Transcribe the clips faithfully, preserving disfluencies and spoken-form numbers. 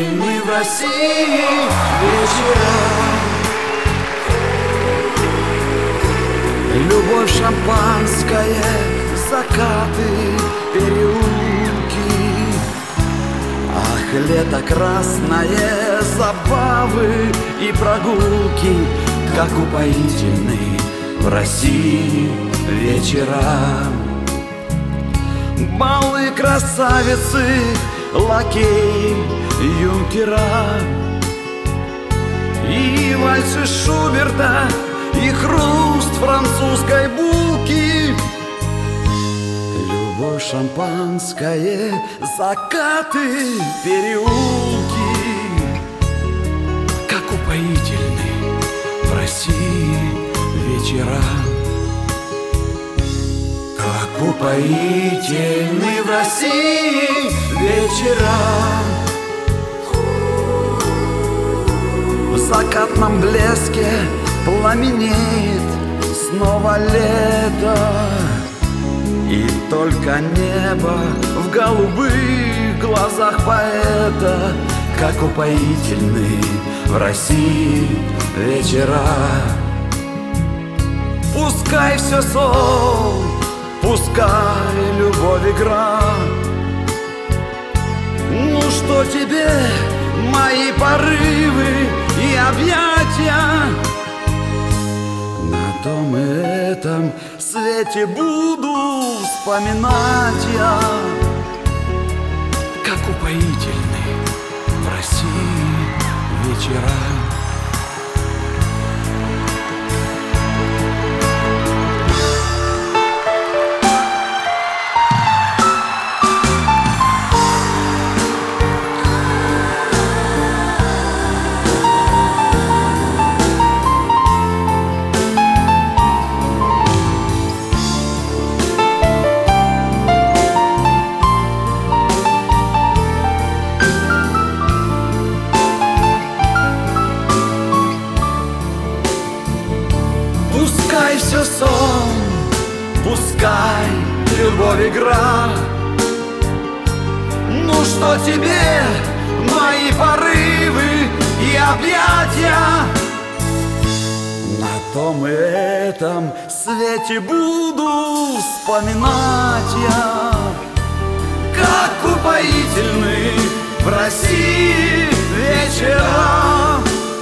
упоительны в России вечера. Любовь, шампанское, закаты, переулки. Ах, лето красное, забавы и прогулки, как упоительны в России вечера. Балы, красавицы, лакей, юнкера, и вальсы Шуберта, и хруст французской булки. Любовь, шампанское, закаты, переулки, как упоительны в России вечера. Как упоительны в России вечера. В закатном блеске пламенеет снова лето, и только небо в голубых глазах поэта. Как упоительны в России вечера. Пускай все сон, пускай любовь игра. Ну что тебе мои порывы и объятия? На том и этом свете буду вспоминать я. Как упоительны в России вечера. Пускай все сон, пускай любовь игра. Ну что тебе мои порывы и объятия? На том и этом свете буду вспоминать я. Как упоительны в России вечера.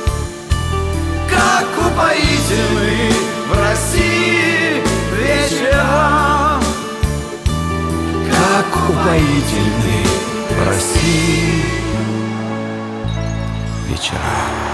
Как упоительны в России вечера. Как упоительны в России вечера.